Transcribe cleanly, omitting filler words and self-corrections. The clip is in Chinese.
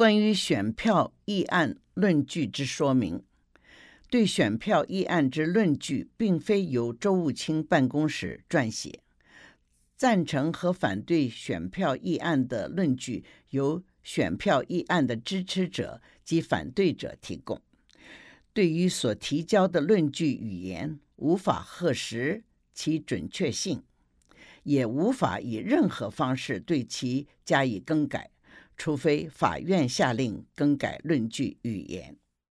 关于选票议案论据之说明。对选票议案之论据并非由周务清办公室撰写，赞成和反对选票议案的论据由选票议案的支持者及反对者提供。对于所提交的论据语言，无法核实其准确性，也无法以任何方式对其加以更改，除非法院下令更改论据语言。